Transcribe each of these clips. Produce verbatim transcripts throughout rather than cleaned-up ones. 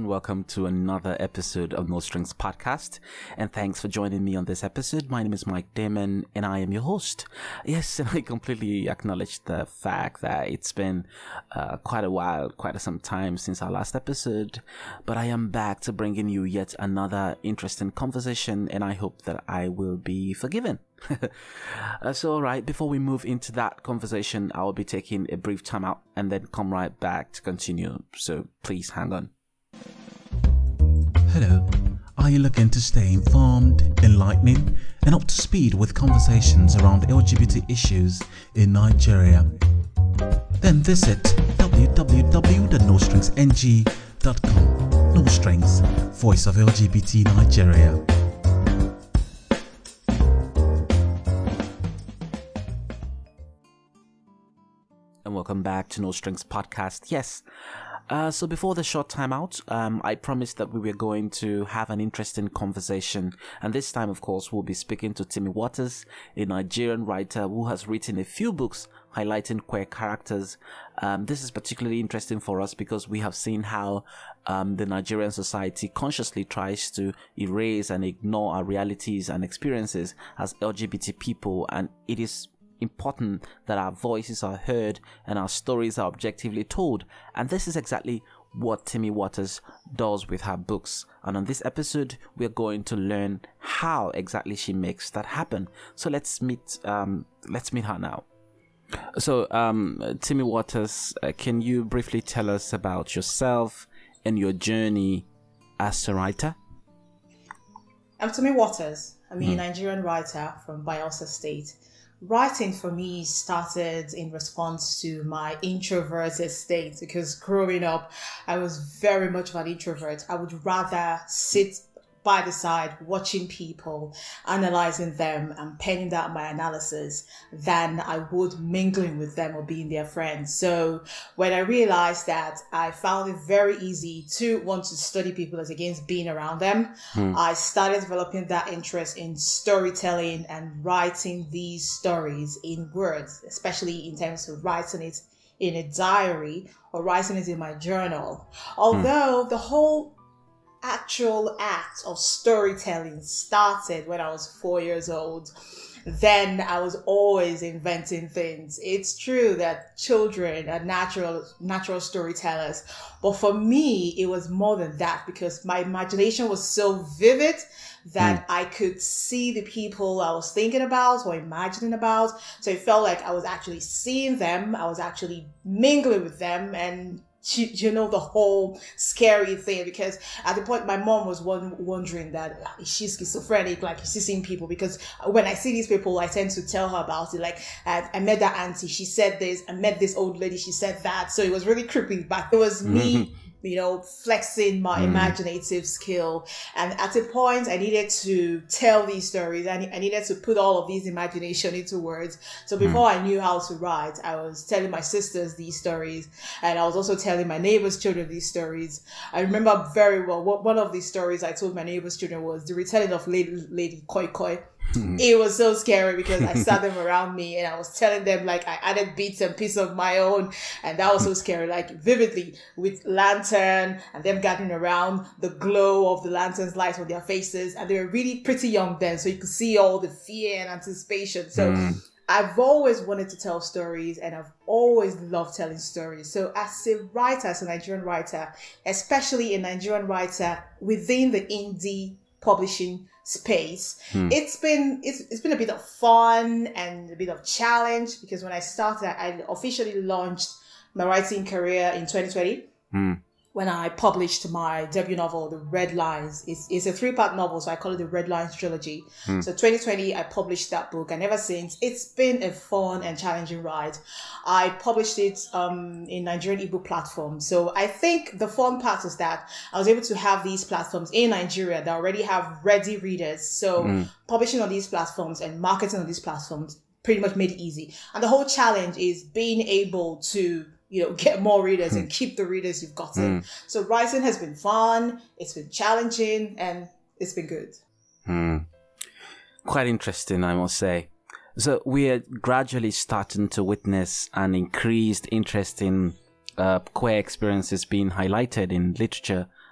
and welcome to another episode of No Strings Podcast. And thanks for joining me on this episode. My name is Mike Damon, and I am your host. Yes, and I completely acknowledge the fact that it's been uh, quite a while, quite some time since our last episode. But I am back to bringing you yet another interesting conversation, and I hope that I will be forgiven. uh, so, all right, before we move into that conversation, I will be taking a brief time out and then come right back to continue. So please hang on. Hello. Are you looking to stay informed, enlightening, and up to speed with conversations around L G B T issues in Nigeria? Then visit w w w dot no strings n g dot com. No Strings, Voice of L G B T Nigeria. And welcome back to No Strings Podcast. Yes. Uh, so before the short time out, um, I promised that we were going to have an interesting conversation. And this time, of course, we'll be speaking to Timmy Waters, a Nigerian writer who has written a few books highlighting queer characters. Um, this is particularly interesting for us because we have seen how um, the Nigerian society consciously tries to erase and ignore our realities and experiences as L G B T people. And it is important that our voices are heard and our stories are objectively told, and this is exactly what Timmy Waters does with her books. And on this episode, we're going to learn how exactly she makes that happen. So let's meet um let's meet her now. So um Timmy Waters, uh, can you briefly tell us about yourself and your journey as a writer? I'm Timmy Waters. I'm a Hmm. Nigerian writer from Bayelsa State. Writing for me started in response to my introverted state because growing up, I was very much of an introvert. I would rather sit by the side watching people, analyzing them and penning down my analysis than I would mingling with them or being their friends. So when I realized that I found it very easy to want to study people as against being around them, Hmm. I started developing that interest in storytelling and writing these stories in words, especially in terms of writing it in a diary or writing it in my journal. Although the whole actual act of storytelling started when I was four years old, then I was always inventing things. It's true that children are natural natural storytellers, but for me it was more than that because my imagination was so vivid that I could see the people I was thinking about or imagining about. So it felt like I was actually seeing them, I was actually mingling with them, and you, you know, the whole scary thing, because at the point my mom was one, wondering that "Ah, is she schizophrenic, like is she seeing people?" Because when I see these people I tend to tell her about it, like I, I met that auntie, she said this, I met this old lady, she said that. So it was really creepy, but it was me you know, flexing my Mm. imaginative skill. And at a point, I needed to tell these stories. I, I needed to put all of these imagination into words. So before I knew how to write, I was telling my sisters these stories. And I was also telling my neighbors' children these stories. I remember very well, what, one of these stories I told my neighbors' children was the retelling of Lady, Lady Koi Koi. It was so scary because I sat them around me and I was telling them, like, I added bits and pieces of my own, and that was so scary, like vividly with lantern and them gathering around, the glow of the lantern's light on their faces, and they were really pretty young then, so you could see all the fear and anticipation. So Mm. I've always wanted to tell stories and I've always loved telling stories. So as a writer, as a Nigerian writer, especially a Nigerian writer within the indie publishing space, Hmm. it's been it's, it's been a bit of fun and a bit of challenge, because when I started, I officially launched my writing career in twenty twenty Hmm. when I published my debut novel, The Red Lines. It's, it's a three-part novel, so I call it the Red Lines trilogy. So twenty twenty, I published that book, and ever since, it's been a fun and challenging ride. I published it um, in Nigerian ebook platforms. So I think the fun part is that I was able to have these platforms in Nigeria that already have ready readers. So publishing on these platforms and marketing on these platforms pretty much made it easy. And the whole challenge is being able to, you know, get more readers and keep the readers you've gotten. So writing has been fun, it's been challenging, and it's been good. Hmm. Quite interesting, I must say. So we are gradually starting to witness an increased interest in uh, queer experiences being highlighted in literature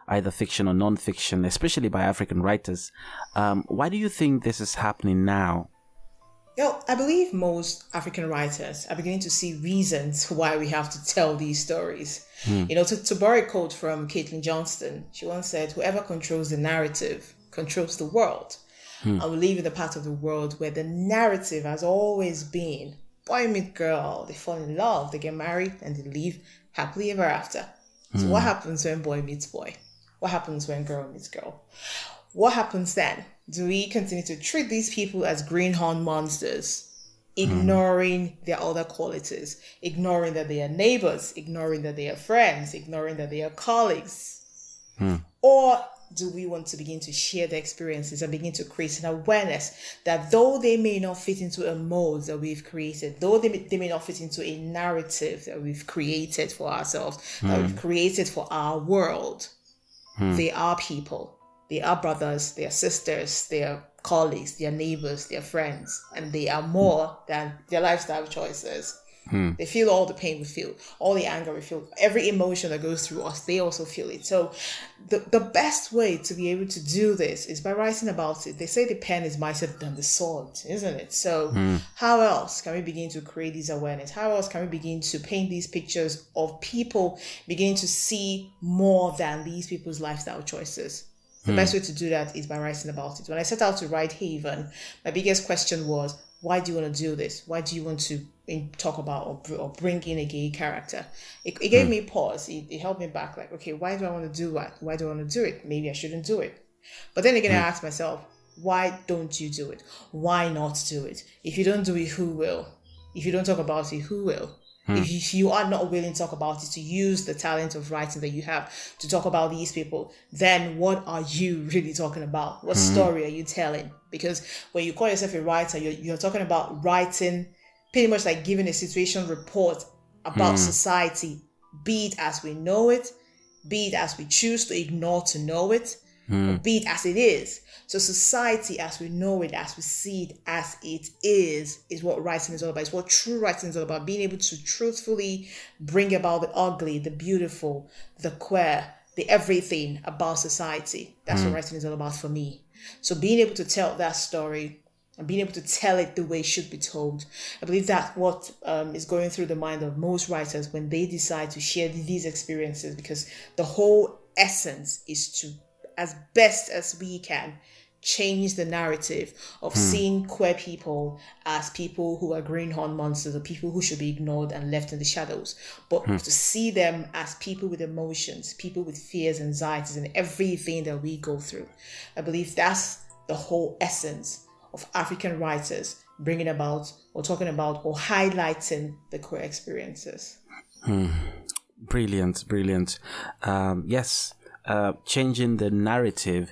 either fiction or non-fiction, especially by African writers. Um, why do you think this is happening now? Well, I believe most African writers are beginning to see reasons why we have to tell these stories. Mm. You know, to, to borrow a quote from Caitlin Johnston, she once said, whoever controls the narrative controls the world. Mm. And we live in a part of the world where the narrative has always been boy meet girl, they fall in love, they get married, and they live happily ever after. So mm. what happens when boy meets boy? What happens when girl meets girl? What happens then? Do we continue to treat these people as greenhorn monsters, ignoring mm. their other qualities, ignoring that they are neighbors, ignoring that they are friends, ignoring that they are colleagues? Mm. Or do we want to begin to share the experiences and begin to create an awareness that though they may not fit into a mold that we've created, though they may, they may not fit into a narrative that we've created for ourselves, mm. that we've created for our world, mm. they are people. They are brothers, they are sisters, they are colleagues, they are neighbors, they are friends, and they are more than their lifestyle choices. Hmm. They feel all the pain we feel, all the anger we feel, every emotion that goes through us, they also feel it. So the, the best way to be able to do this is by writing about it. They say the pen is mightier than the sword, isn't it? So hmm. how else can we begin to create this awareness? How else can we begin to paint these pictures of people beginning to see more than these people's lifestyle choices? The hmm. best way to do that is by writing about it. When I set out to write Haven, my biggest question was, why do you want to do this? Why do you want to talk about or, or bring in a gay character? It, it gave mm. me pause. It, it helped me back. Like, okay, why do I want to do that? Why do I want to do it? Maybe I shouldn't do it. But then again, mm. I asked myself, why don't you do it? Why not do it? If you don't do it, who will? If you don't talk about it, who will? Mm. If, you, if you are not willing to talk about it, to use the talent of writing that you have to talk about these people, then what are you really talking about? What mm. story are you telling? Because when you call yourself a writer, you're, you're talking about writing, pretty much like giving a situation report about mm. society, be it as we know it, be it as we choose to ignore to know it, mm. or be it as it is. So society as we know it, as we see it, as it is, is what writing is all about. It's what true writing is all about. Being able to truthfully bring about the ugly, the beautiful, the queer, the everything about society. That's mm. what writing is all about for me. So being able to tell that story and being able to tell it the way it should be told, I believe that's what um, is going through the mind of most writers when they decide to share these experiences, because the whole essence is to, as best as we can, change the narrative of hmm. seeing queer people as people who are greenhorn monsters or people who should be ignored and left in the shadows, but hmm. to see them as people with emotions, people with fears, anxieties, and everything that we go through. I believe that's the whole essence of African writers bringing about or talking about or highlighting the queer experiences. Hmm. Brilliant, brilliant. Um, yes, uh, changing the narrative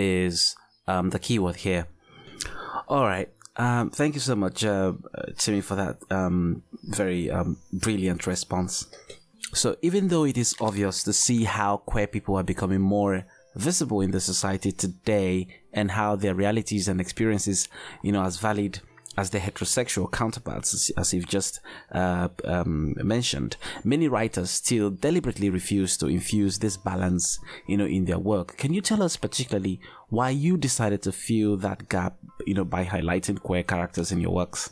is Um, the keyword here. All right. Um, thank you so much, uh, Timmy, for that um, very um, brilliant response. So even though it is obvious to see how queer people are becoming more visible in the society today and how their realities and experiences, you know, as valid as their heterosexual counterparts, as, as you've just uh, um, mentioned, many writers still deliberately refuse to infuse this balance, you know, in their work. Can you tell us particularly why you decided to fill that gap, you know, by highlighting queer characters in your works?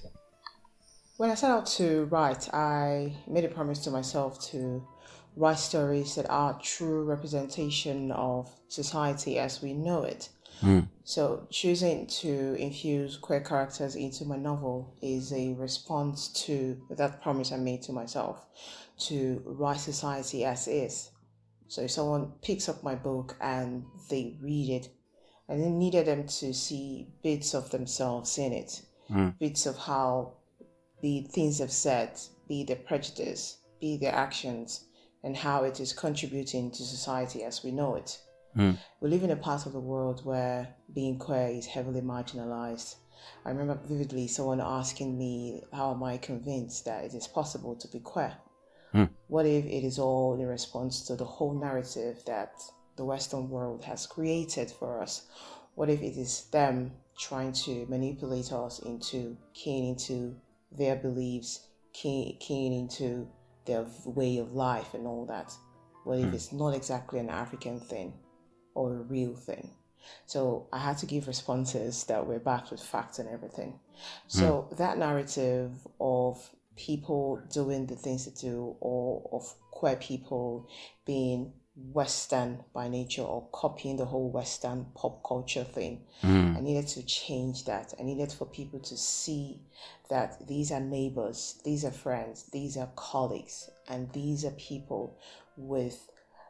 When I set out to write, I made a promise to myself to write stories that are true representation of society as we know it. Mm. So choosing to infuse queer characters into my novel is a response to that promise I made to myself to write society as is. So if someone picks up my book and they read it, I then needed them to see bits of themselves in it, mm. bits of how the things they've said, be their prejudice, be their actions, and how it is contributing to society as we know it. Mm. We live in a part of the world where being queer is heavily marginalized. I remember vividly someone asking me, how am I convinced that it is possible to be queer? Mm. What if it is all in response to the whole narrative that the Western world has created for us? What if it is them trying to manipulate us into keying into their beliefs, key, keying into their way of life and all that? what if it's not exactly an African thing or a real thing? So I had to give responses that were backed with facts and everything. So mm. that narrative of people doing the things they do, or of queer people being Western by nature or copying the whole Western pop culture thing, mm. I needed to change that. I needed for people to see that these are neighbors, these are friends, these are colleagues, and these are people with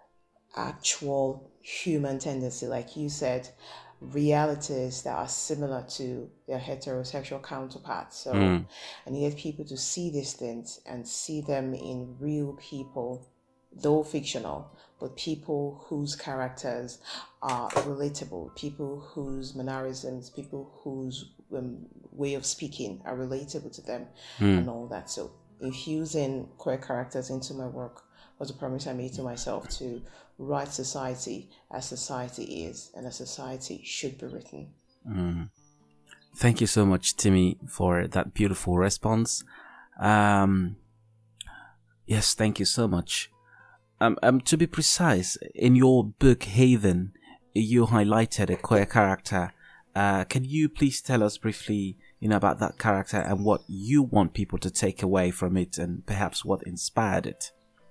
actual human tendency, like you said, realities that are similar to their heterosexual counterparts. So mm. I needed people to see these things and see them in real people, though fictional, but people whose characters are relatable, people whose mannerisms, people whose um, way of speaking are relatable to them, mm. and all that. So infusing queer characters into my work was a promise I made to myself to write society as society is and as society should be written. Mm. Thank you so much, Timmy, for that beautiful response. Um, yes, thank you so much. Um, um, to be precise, in your book Haven, you highlighted a queer character. Uh, can you please tell us briefly, you know, about that character and what you want people to take away from it, and perhaps what inspired it?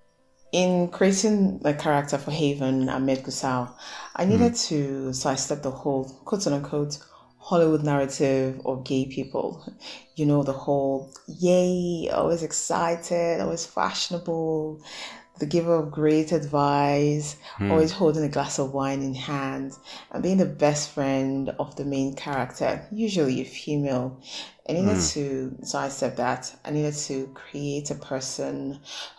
In creating the character for Haven, Ahmed Gusau, I needed mm. to sidestep the whole quote unquote Hollywood narrative of gay people. You know, the whole yay, always excited, always fashionable, the giver of great advice, mm. always holding a glass of wine in hand, and being the best friend of the main character, usually a female. I needed mm. to sidestep that. I needed to create a person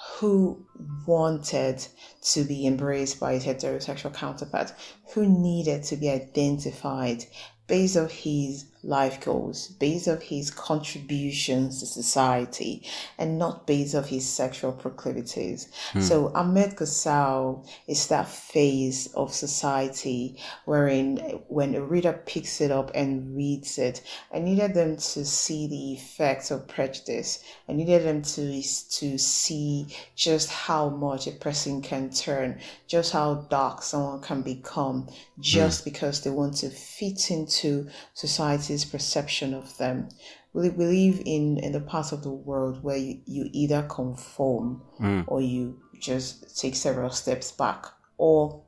who wanted to be embraced by his heterosexual counterpart, who needed to be identified based on his life goals, based on his contributions to society, and not based on his sexual proclivities. Hmm. So Ahmed Gusau is that phase of society wherein when a reader picks it up and reads it, I needed them to see the effects of prejudice. I needed them to, to see just how much a person can turn, just how dark someone can become, just hmm. because they want to fit into society's perception of them. We, we live in, in the part of the world where you, you either conform mm. or you just take several steps back. Or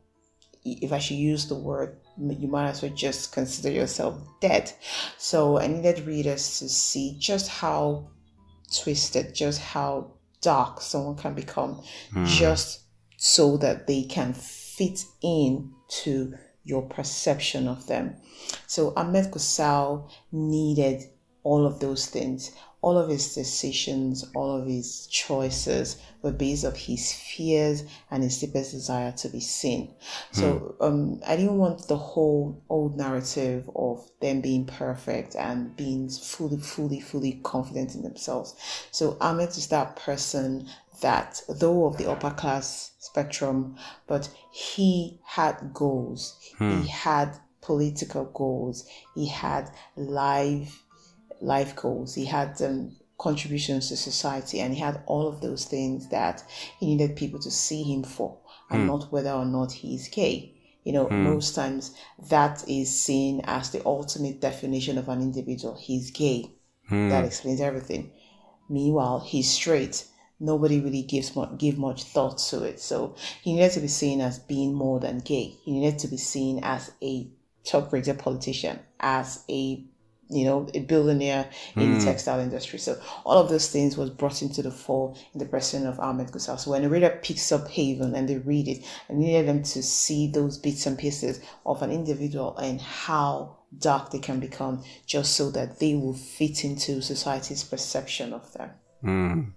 if I should use the word, you might as well just consider yourself dead. So I needed readers to see just how twisted, just how dark someone can become, mm. just so that they can fit in to your perception of them. So Ahmed Gusau needed all of those things. All of his decisions, all of his choices were based on his fears and his deepest desire to be seen. So um, I didn't want the whole old narrative of them being perfect and being fully, fully, fully confident in themselves. So Ahmed is that person that, though of the upper class spectrum, but he had goals. Hmm. He had political goals. He had life, life goals. He had um, contributions to society, and he had all of those things that he needed people to see him for, and hmm. not whether or not he's gay. You know, hmm. most times that is seen as the ultimate definition of an individual. He's gay. Hmm. That explains everything. Meanwhile, he's straight. Nobody really gives much, give much thought to it. So he needed to be seen as being more than gay. He needed to be seen as a top-rated politician, as a, you know, a billionaire mm. in the textile industry. So all of those things was brought into the fore in the person of Ahmed Gusau. So when a reader picks up Haven and they read it, I needed them to see those bits and pieces of an individual and how dark they can become, just so that they will fit into society's perception of them. Mm.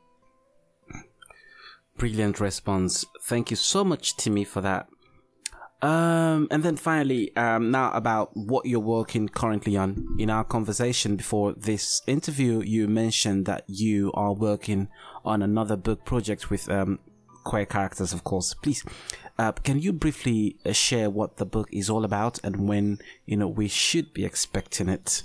Brilliant response. Thank you so much, Timmy, for that. Um, and then finally, um, now about what you're working currently on. In our conversation before this interview, you mentioned that you are working on another book project with um, queer characters, of course. Please, uh, can you briefly uh, share what the book is all about and when, you know, we should be expecting it?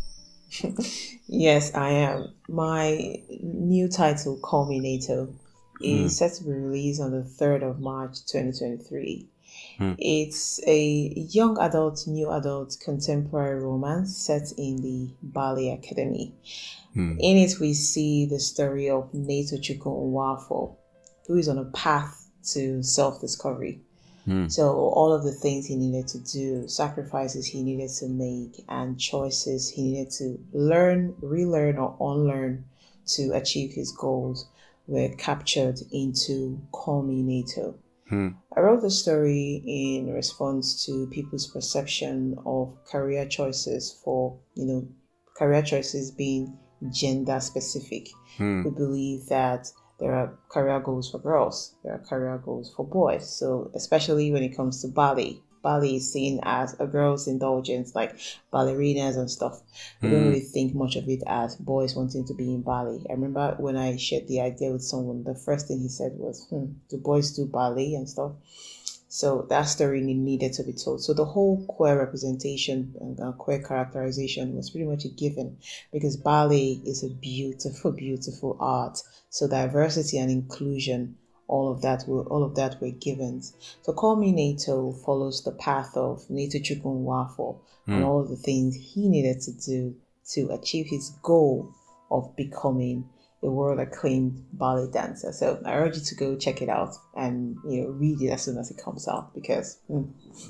Yes, I am. My new title, Call Me Nato, is set to be released on the third of March twenty twenty-three. Hmm. It's a young adult, new adult contemporary romance set in the Ballet Academy. Hmm. In it, we see the story of Netochukwu Nwafọ, who is on a path to self-discovery. Hmm. So all of the things he needed to do, sacrifices he needed to make, and choices he needed to learn, relearn, or unlearn to achieve his goals were captured into Call Me Neto. Hmm. I wrote the story in response to people's perception of career choices for, you know, career choices being gender specific. Hmm. We believe that there are career goals for girls, there are career goals for boys. So especially when it comes to ballet, ballet is seen as a girl's indulgence, like ballerinas and stuff. We Mm. don't really think much of it as boys wanting to be in ballet. I remember when I shared the idea with someone, the first thing he said was, hmm, do boys do ballet and stuff? So that story needed to be told. So the whole queer representation and uh, queer characterization was pretty much a given, because ballet is a beautiful, beautiful art. So diversity and inclusion, all of that were all of that were givens. So Call Me Neto follows the path of Netochukwu Nwafọ and all of the things he needed to do to achieve his goal of becoming a world acclaimed ballet dancer. So I urge you to go check it out and, you know, read it as soon as it comes out, because mm,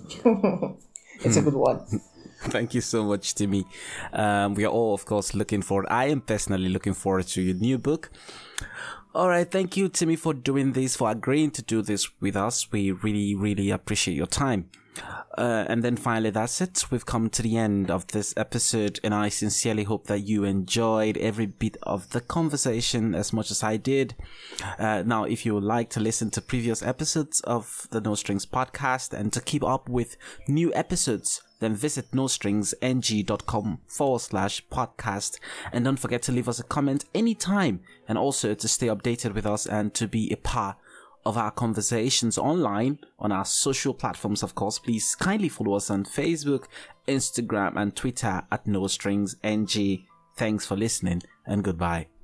it's a good one. Thank you so much, Timmy. Um, we are all, of course, looking forward. I am personally looking forward to your new book. All right. Thank you, Timmy, for doing this, for agreeing to do this with us. We really, really appreciate your time. Uh, and then finally, that's it. We've come to the end of this episode, and I sincerely hope that you enjoyed every bit of the conversation as much as I did. Uh, now, if you would like to listen to previous episodes of the No Strings podcast and to keep up with new episodes, then visit nostringsng.com forward slash podcast. And don't forget to leave us a comment anytime, and also to stay updated with us and to be a part of our conversations online on our social platforms. Of course, please kindly follow us on Facebook, Instagram, and Twitter at nostringsng. Thanks for listening, and goodbye.